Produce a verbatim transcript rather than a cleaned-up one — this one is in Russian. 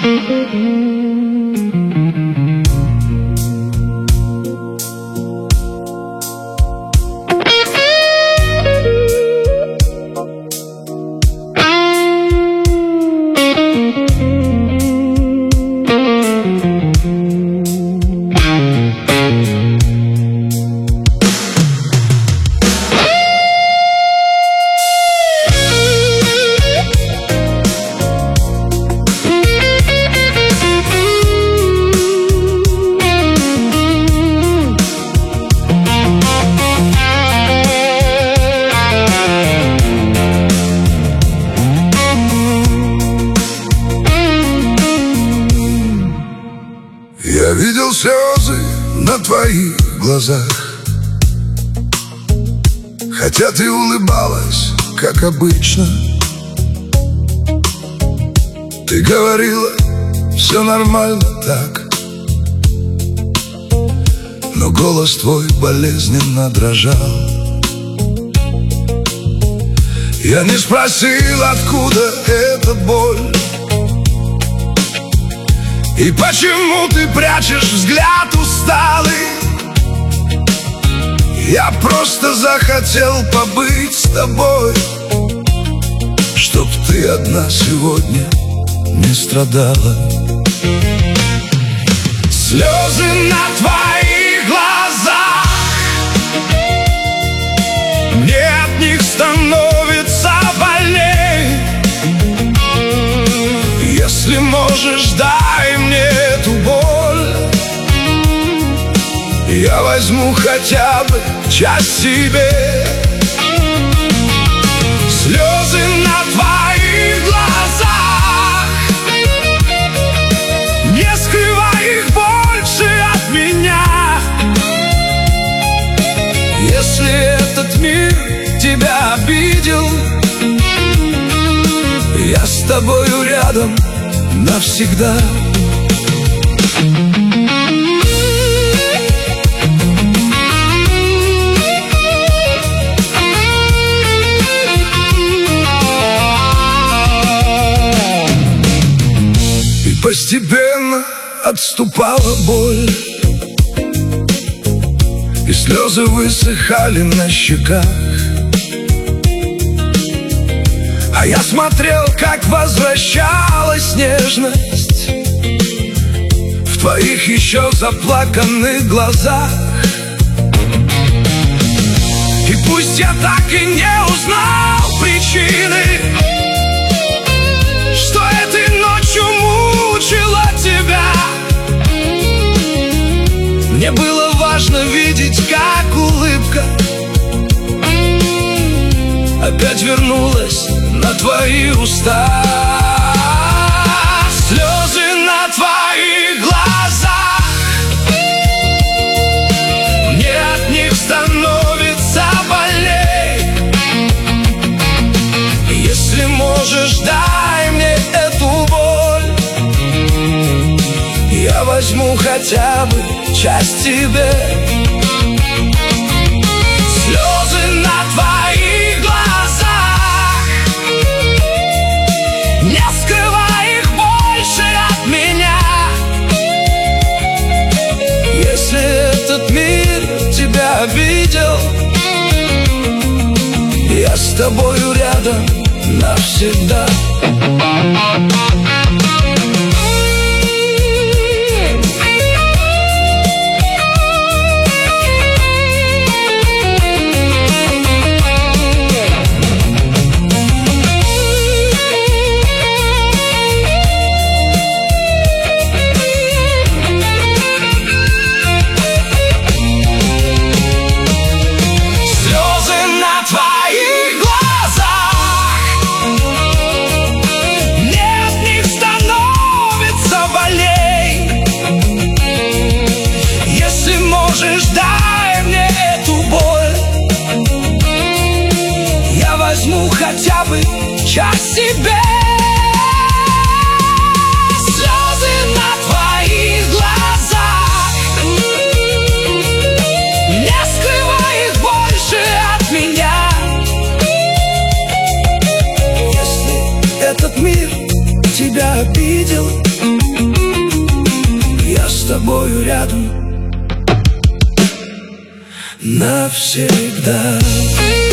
Я видел слезы на твоих глазах, хотя ты улыбалась, как обычно. Ты говорила, все нормально так, но голос твой болезненно дрожал. Я не спросил, откуда эта боль, и почему ты прячешь взгляд усталый. Я просто захотел побыть с тобой, чтоб ты одна сегодня не страдала. Слезы на твоих глазах, мне от них становится больней. Если можешь, дай мне эту боль, я возьму хотя бы часть себе. Слезы на твоих глазах, не скрывай их больше от меня. Если этот мир тебя обидел, я с тобою рядом навсегда. И постепенно отступала боль, и слезы высыхали на щеках. А я смотрел, как возвращалась нежность в твоих еще заплаканных глазах. И пусть я так и не узнал причины, что этой ночью мучила тебя, мне было важно видеть, как улыбка опять вернулась на твои уста. Слезы на твоих глазах, мне от них становится больней. Если можешь, дай мне эту боль, я возьму хотя бы часть тебе. Слезы на твоих глазах, не скрывай их больше от меня. Если этот мир тебя обидел, я с тобою рядом навсегда. Дай мне эту боль, я возьму хотя бы часть себе. Слезы на твоих глазах, не скрывай их больше от меня. Если этот мир тебя обидел, тобою рядом навсегда.